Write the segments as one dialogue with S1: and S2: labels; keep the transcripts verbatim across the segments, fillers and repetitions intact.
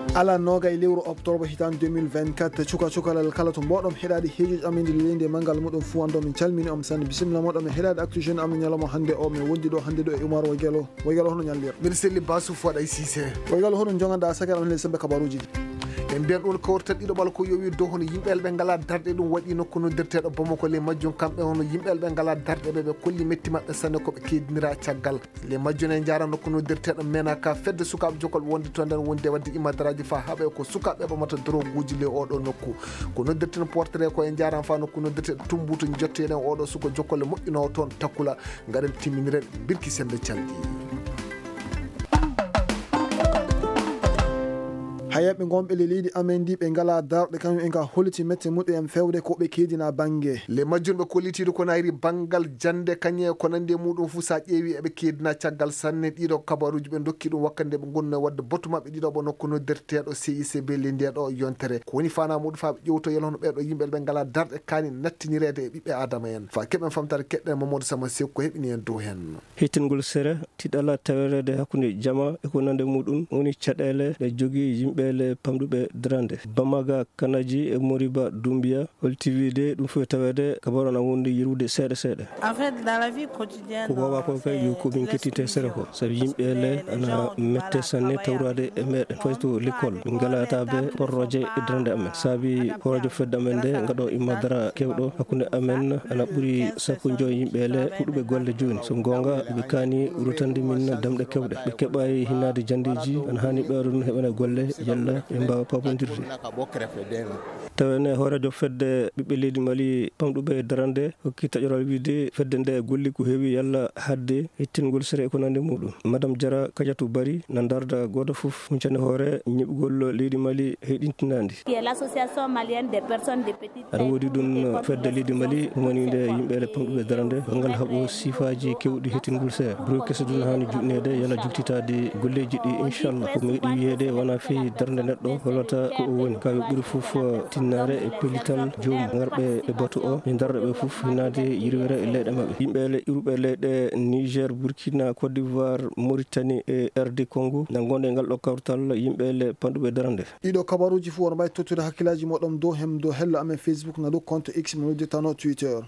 S1: ala noga e lewru octobre hitan deux mille vingt-quatre cuka cukalal kala to mboɗom heɗade heejuji amin de leydi mangal muɗum fu ando min calmini om sanne bisimilla moɗon e heɗade actu jeune amin ñalawma hande o min wondi ɗo hande ɗo e Oumar Woygelo Woygelo hono ñallir
S2: mbiɗa selli Basou Foɗay Cissé
S1: Woygelo hono joganɗa sakal on le sembe kabaruji
S2: en mbiyan ɗon kawrtat ɗiɗo ɓala ko yowi dow hono yimɓeɓe ɓe ngala darɗe ɗum waɗi nokku noddirteɗo Bamako le majjum kamɓe hono yimɓeɓe ɓe ngala darɗe ɓe ɓe kolli metti maɓɓe sanne koɓe kedinira caggal le majjum e jara nokku noddirteɗo Menaka fedde sukaɓe jokolɓe wonde to nden wonde wadde imadaraji fa haaɓe ko sukaɓe ɓamata droguji le oɗo nokku ko noddirten portrait ko e jaran fa nokku noddirteɗo Tumbutu jotteɗen oɗo suko jokolle moƴƴinowo toon Takkula garen timminiren birki sembe calɗi hayaɓe gonɓe le leydi amen ndi ɓe ngala darɗe kañum en ka holliti mette muɗum fewde ko ɓe keedina banggue le majjum ɓe kollitiɗo ko nayri banggal jande kañe ko nandi e muɗum fuu sa ƴeewi eɓe keedina caggal sanne ɗiɗo kabaruji ɓe dokki ɗum wakkande ɓe gonno e wadde batu mabɓe ɗiɗo ɓe nokku noddirteɗo C I C B le ndeɗo yontere ko woni fana muɗum fa ɓe ƴewto yelo hono ɓeɗo yimɓe ɓe ngala darɗe kani nattinirede e ɓiɓɓe adama en fa keɓen famtare keɗɗen Mamadou Sama Seck ko heɓini hen dow hen
S3: hittingol sere tiɗala tawerede hakkude jama e ko nande muɗum woni caɗele ɗe jogui yimɓele pamɗuɓe darande Bamaga Kanaji e Moriba Doumbia holtivide ɗum fof tawede kabaru na wondi yirude seeɗa seeɗa
S4: en fait dans la vie quotidienne
S3: ko wawa ko kay yo ko min kettite sere ko sabi yimɓele ana mette sanne tawrade e meɗen fay to l'école min galataɓe porroje e darande amen saabi horojo fedde amen nde gaɗo immadara kewɗo hakkude amen ana ɓuuri sappo joyi yimɓele fuɗɗuɓe golle joni so gonga ɓe kani rutande min damɗe kewɗe ɓe keɓayi hinnade jandiji ana hani ɓeɗo ɗum heɓane golle yalla ɓe mbawa pabodirde tawene hoorejo fedde ɓiɓɓe leydi Mali pamɗuɓe darande hokki taƴoral wiide fedde nde golli ko heewi yalla hadde hettingol sere ko nande muɗum Madame Diara Kadiatou Bari na darda goto foof huncande hoore ñiɓgol leydi Mali heɗintinadi aɗa woodi ɗum fedde leydi Mali ɗum woni nde yimɓele pamɗuɓe darande ngal haaɓo sifaji kewɗi hettingol sere buri kese ɗum hani juɗnede yalla juktitade golleji ɗi inchallah ko meeɗi wiyede wona feewi darde neɗɗo hollata ko o woni kaɓe ɓuuri foof tinnare e pellital joomum garɓe e batu o ɓe darɗe ɓe foof hinnade yirwere e leyɗe maɓɓe yimɓele iruɓe leyɗe Niger Burkina Côte d'Ivoire Mauritanie e R D Congo na gonde e ngal ɗo kawtal yimɓele panɗuɓe darande ɗiɗo kabaruji fuu wono mbawi tottude hakkillaji moɗon dow hem dow hello amen Facebook na dow compte X mo nodditano Twitter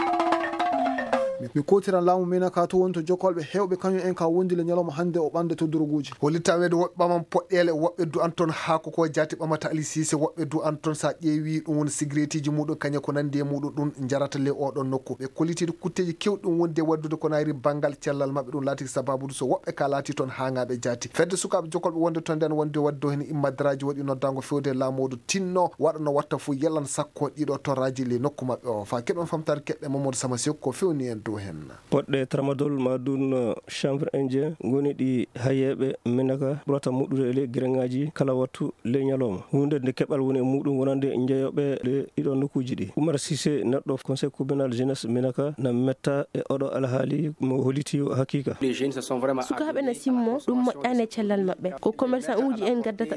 S3: mi kotiran laamu Menaka to wonto jokolɓe hewɓe kañum en ka wondi le ñalawma hande o ɓande to duruguji hollitawede woɓɓe ɓaman poɗɗele woɓɓe du an toon haako ko jati ɓamata Ali Cissé woɓɓe du an toon sa ƴeewi ɗum woni cigarettiji muɗum kañe ko nandi e muɗum ɗum jarata le oɗon nokku ɓe kollitide kutteji kewɗum wonde waddude ko nayri banggal cellal mabɓe ɗum laati sababude so woɓɓe ka laati toon hangaɓe jati fedde sukaɓe jokolɓe wonde toon nden wonde wadde hen immadaraji waɗi noddago fewde laamodo tinno waɗa no watta fo yallan sakko ɗiɗo torraji le nokku mabɓe o fa keɓen famtare keɗɗe Mamadou Sama Seck ko fewni en dow hen poɗɗe tramadol madun chanvre indien goni ɗi hayeɓe Menaka ɓurata muɗude le guereŋaji kala wattu le ñalawma hunde nde keɓal woni e muɗum wonande jeeyoɓe le ɗiɗo nokkuji ɗi Oumar Cissé neɗɗo conseil communal jeunesse Menaka na metta e oɗo alhaali mo holliti hakkika
S5: sukaɓe na simmo ɗum moƴƴani cellal mabɓe ko commerçant uji en gaddata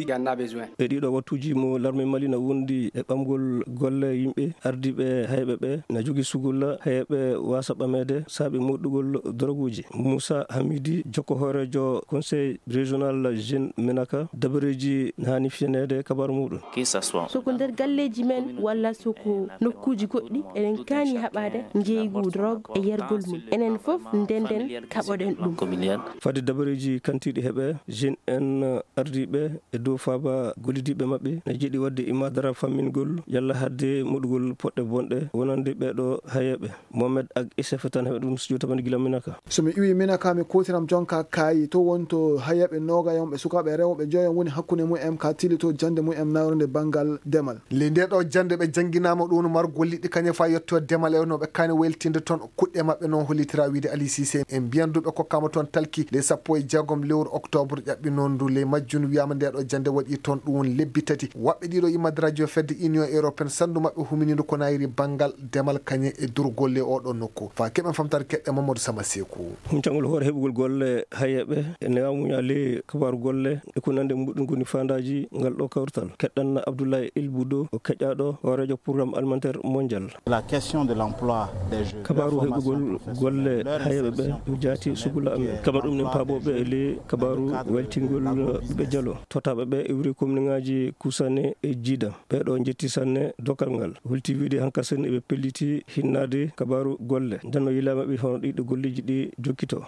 S5: ɗum
S3: e ɗiɗo wattuji mo l'armée Mali na wondi e ɓamgol golle yimɓe ardiɓe hayɓe ɓe na jogui sugulla hayɓe wasa ɓamede saabi moɗɗugol droguji Moussa Hamidi jokko hoorejo conseil régional jeune Menaka dabareji hani fiyanede kabaru muɗum
S5: soko nder galleji men walla soko nokkuji goɗɗi eɗen kani haɓade jeygu drogue e yergol mum enen foof ndenden kaɓoɗen ɗum
S3: fade dabareji kantiɗi heeɓe jeune en ardiɓe e dow faaba gollidiɓe mabɓe ne jiiɗi wadde imadara fammingol yalla hadde moɗugol poɗɗe bonɗe wonande ɓeɗo hayeɓe Mohamed Ag Isef tan heɓe ɗum studio tamani gila Menaka
S1: somi iwi Menaka mi kotiram jonka kayi to wonto hayaɓe noga yomɓe sukaɓe rewɓe joyon woni hakkude mumen ka tili to jande mumen nawrande banggal demal le ndeɗo jande ɓe jangguinama ɗum no mar golliɗi kañe fa yetto demal e noɓe kani weltinde toon kuɗɗe mabɓe noon hollitira wiide Ali Cissé en mbiyanduɓe kokkama toon talki les sappo e jeegom lewru octobre ƴaɓɓi noon ndu le majjun wiyama ndeɗo jande waɗi toon ɗum woni lebbi tati waɓɓe ɗiɗo immadaraji o fedde union européenne sandu mabɓe huminide ko nayri banggal demal kañe e durgolle oɗon nokku
S2: nokku fa keɓen famtare keɗɗe Mamadou Sama Sekou.
S3: huncangol hoore heɓugol golle hayeɓe ene wamuñali kabaru golle e ko nande muɗum goni fandaji ngal ɗo kawrital keɗɗan Abdoulaye Ilboudo o keƴƴaɗo o radio programme alimentaire mondial.
S6: La question de l'emploi des jeunes.
S3: kabaru heɓugol golle hayeɓe ɓe ɗum jaati sugula amen kama ɗum nen paaboɓe e ley kabaru weltingol ɓe dialo totaɓe ɓe iwri commune ngaji Koussané e Djida ɓeɗo jetti sanne dokal ngal hulti wiide hanka sen eɓe pelliti hinnade kabaru golle ndenno yilama ɓi hono ɗiɗo golleji ɗi jokkito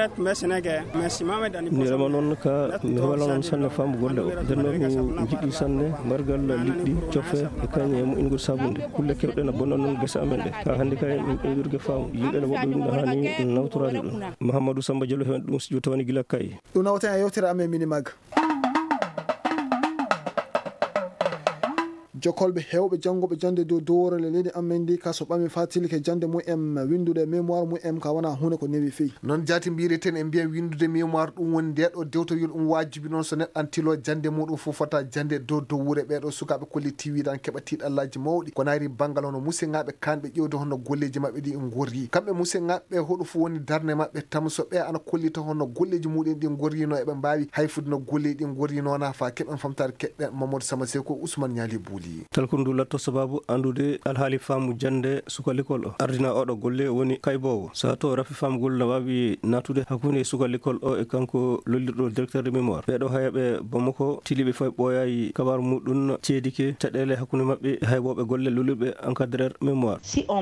S3: mi rema noon ka mi wala noon sanne fambo golle o ndenno mi jiɗɗi sanne mbargal liɗɗi cofe e kañe mo ingol sabunde kulle kewɗen a bonnan noon gese amen ɗe ka hannde kay min ɓeydurgue faamu yimɓe ne woɓɓe ɗum hani nawtorade ɗum Mahamadou Samba Diallo hen ɗum studio tawani gila kay
S1: ɗum nawten e yewtere amen mini mag jokkolɓe hewɓe janngoɓe jande dow dowrele leydi amen ndi ka so ɓami fa tilike jande mumen windude mémoire mumen ka wona hunde ko newi feyi
S2: noon jaati mbireten e mbiya windude mémoire ɗum woni ndeɗo dewtoyol ɗum wajibi noon so neɗɗo an tilo jande muɗum fof fota jande dow dow wuure ɓeɗo sukaɓe kolli tiwiɗan keɓa tiɗallaji mawɗi ko naari banggal hono musidɗaɓe kanɓe ƴewde honno golleji mabɓe ɗi gorri kamɓe musidɗaɓe hoɗo fof woni darde mabɓe tam so ɓe ana kollita honno golleji muɗum ɗi gorrino eɓe mbawi hayfude no golleji ɗi gorrinona fa keɓen famtare keɗɗen Mamadou Sama Sekou Ousmane Niali Bouli
S3: tal ko ndu latto sababu andude alhaali faamu jande suka l'école o ardina oɗo golle woni kaybowo sa to rafi famugol no wawi natude hakkunde suka l'école o e kanko lollirɗo directeur de mémoire ɓeɗo hayaɓe Bamako tiliɓe fay ɓooyayi kabaru muɗum ceedike taɗele hakkunde mabɓe hayboɓe golle lolirɓe encadreur mémoire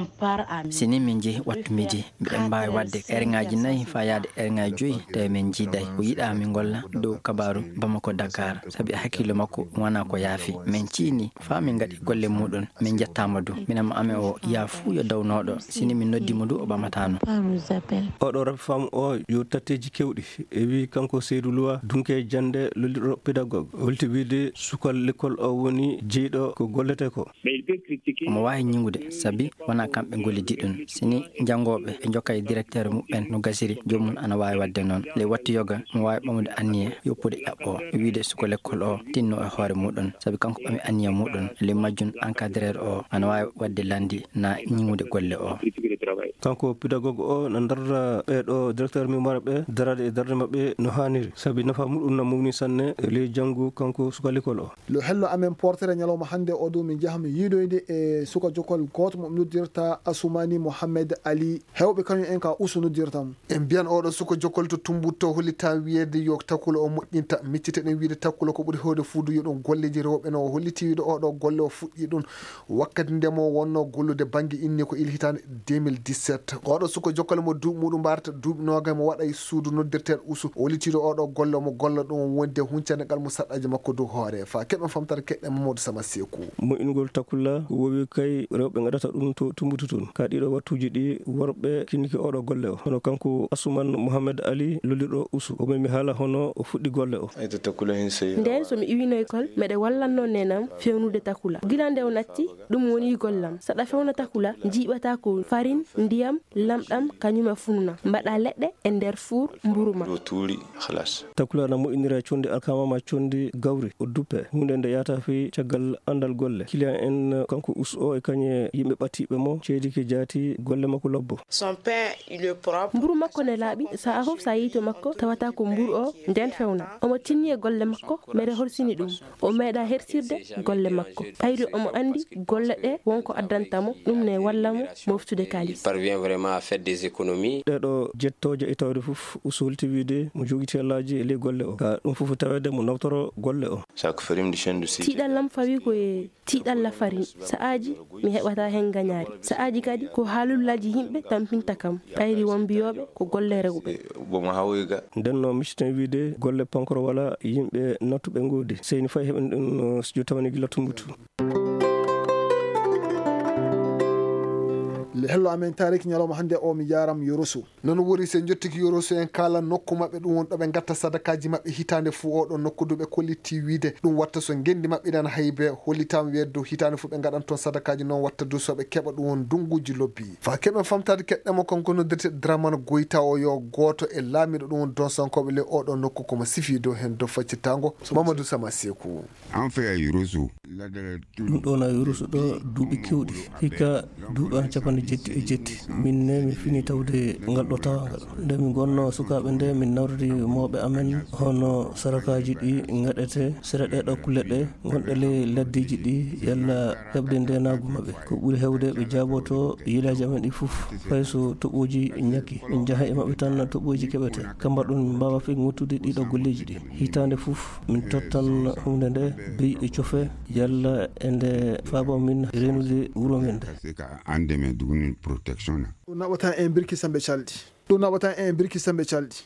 S7: sini min jeehi wattu midi mbiɗen mbawi wadde erŋaji nayyi fa yaade erŋaji joyyi tawi min jiiday ko yiɗa min golla dow kabaru Bamako Dakar saabi hakkille makko wona ko yaafi min ciini fa min gaɗi golle muɗum min jettama du minam ame o ya fuu yo dawnoɗo sini min noddimo du o ɓamatano
S3: oɗo rafi faamu o yo tatteji kewɗi e wi kanko Seydou Loua dunke jande lollirɗo pédagogue holti wiide sukal l'école o woni jeyɗo ko gollete ko
S7: omo wawi ñingude saabi wona kamɓe gollidi ɗum sini jangoɓe e jokka e directeur muɓen no gasiri jomum ana wawi wadde noon ley wattu yoga mo wawi ɓamude anniye yoppude ƴaɓɓo e wiide sukal l'école o tinno e hoore muɗum saabi kanko ɓami anniya muɗum le majjum encadreur o ana wawi wadde landi na ñiŋude golle o
S3: kanko pédagogue o no darda ɓeɗo directeur mémoire ɓe darade e darde mabɓe no hanniri saabi nafa muɗum no mumni sanne ley janggu kanko suka l'école o
S1: lo hello amen portere ñalawma hannde o ɗum min jahami yiidoyde e suka jokkol goto mo noddirta Assoumani Mohamed Ali hewɓe kañum en ka usu noddirtamo
S2: en mbiyan oɗo suka jokkol to tumbutto hollita wiyede yo takkulo o moƴƴinta micciteɗen wiide takkulo ko ɓuuri hewde fuudu yo ɗum golleji rewɓe no o holliti wiide oɗo golle o fuɗɗi ɗum wakkati ndemo wonno gollude banggue inni ko ili hitande deux mille dix-sept oɗo suka jokkol mo duuɓi muɗum mbarata duuɓi noga mo waɗa e suudu noddirteɗo usu o hollitiɗo oɗo golle mo golla ɗum wonde huncande ngal mo saɗɗaji makko dow hoore fa keɓen famtare keɗɗen Mamadou Sama Sekou
S3: moƴƴingol takkulla wowi kay rewɓe gaɗata ɗum to tumbutu toon ka ɗiɗo wattuji ɗi worɓe kinniki oɗo golle o hono kanko Assoumane Mohamed Ali lollirɗo usu o memi haala hono o fuɗɗi golle o
S5: nden somi iwino école meɗe wallanno nenam fewnude takula gila nde o natti ɗum woni gollam saɗa fewna takula jiiɓata ko farine ndiyam lamɗam kañum e fununa mbaɗa leɗɗe e nder four mburuma
S3: takula na moƴƴinira conde alkamama conde gawri o duppe hunde nde yata fi caggal andal golle client en kanko us o e kañe yimɓe ɓattiɓe mo ceedike jaati golle makko lobbo
S5: mburu makko ne laaɓi sa fof sa yii to makko tawata ko mburu o nden fewna omo tinni e golle makko mbeɗa horsini ɗum o meeɗa hersirde golle makko ɓayri omo andi golle ɗe wonko addantamo ɗum ne wallamo moftude kalis
S3: ɗeɗo jettoje e tawde fof usolti wiide mo jogui tellaji e ley golle o ka ɗum fof tawede mo nawtoro golle o
S5: tiiɗallam fawi koye tiiɗalla farine sa'aji mi heɓata hen gañaari sa'aji kadi ko haalullaji yimɓe tampinta kam ɓayri won mbiyoɓe ko golle rewɓe
S3: nden no micciten wiide golle pankoro wala yimɓe nattuɓe ngoodi seyni fayi heɓen ɗum no studio tawani gila tumbutu
S1: hello amen tariki ñalawma hannde o mi jaram Yoroso
S2: noon woni sen jottiki Yoroso en kala nokku mabɓe ɗum won ɗo ɓe gatta sadakaji mabɓe hitande fuu oɗo nokku duɓe kolliti wiide ɗum watta so gendi mabɓe ɗan haybe hollitama wiide dow hitande fuu ɓe gaɗan toon sadakaji noon watta du soɓe keɓa ɗum won dunguji lobbi fa keɓen famtade keɗɗemo konko noddirte Dramane Goyta o yo goto e laamiɗo ɗum won donsankoɓe le oɗo nokku komo sifi dow hen dow faccitango Mamadou Sama Sekou
S8: an feya Yoroso
S3: ɗum ɗo na Yoroso ɗo duuɓi kewɗi hikka duuɓa capanɗe jetti e jetti min ne mi fini tawde ngal ɗo tawangal nde min gonno sukaɓe nde min nawrdi mawɓe amen hono sarakaji ɗi gaɗete sere ɗeɗo kulle ɗe gonɗe ley leddiji ɗi yalla heɓde ndenagu mabɓe ko ɓuuri hewde ɓe jaaboto yilaji amen ɗi foof fay so toɓoji ñakki min jaaha e mabɓe tan toɓoji keɓete kamba ɗum min mbawa fi guttude ɗiɗo golleji ɗi hitande foof min tottan hunde nde beyi e cofe yalla e nde faabo min renude wuuro men nde
S8: ande men dugni protection
S1: ɗum naɓata en birki samɓe calɗi ɗum naɓata en birki samɓe calɗi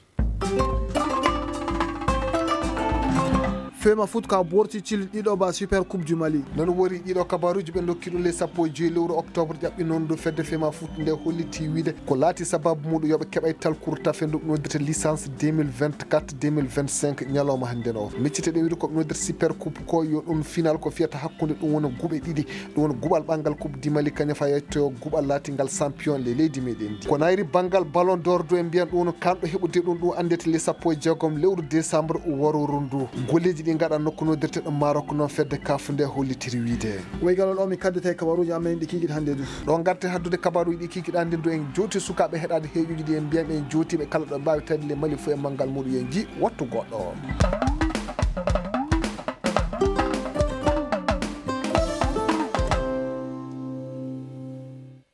S1: fema foot ka borti cil ɗiɗo ba super coupe du Mali
S2: non wori ɗiɗo kabaruji ɓe dokkiɗo le sappo e joyi lewru octobre ƴaɓɓi noon do fedde fema foot nde holliti wiide ko laati sababu muɗum yoɓe keɓay talcourt tafe ndu noddete licence deux mille vingt-quatre deux mille vingt-cinq ñalawma hannde o miccite ɗe wiide koɓe noddete super coupe ko yo ɗum final ko fiyata hakkude ɗum woni guɓe ɗiɗi ɗum woni guɓal ɓangal coupe du Mali kañum fa yetto guɓal laatingal champion le leydi meɗen ndi ko nayri banggal ballon d'or do en mbiyan ɗum no kanɗo heɓude ɗum ɗum andete le sappo e jeegom lewru décembre waroru ndu golleji ɗi gaɗa nokku nodirte ɗum Maroc noon fedde kafu nde hollitiri wiide
S1: waygalol o mi kaddete kabaruji amen ɗi kikiɗe hannde du
S2: ɗo garte haddude kabaruji ɗi kikiɗa nden du en jooti sukaɓe heɗade heeƴuji ɗi en mbiyan en jootiɓe kala ɗo mbawi tawde le Mali fo e manggal muɗum en ji wattu goɗɗo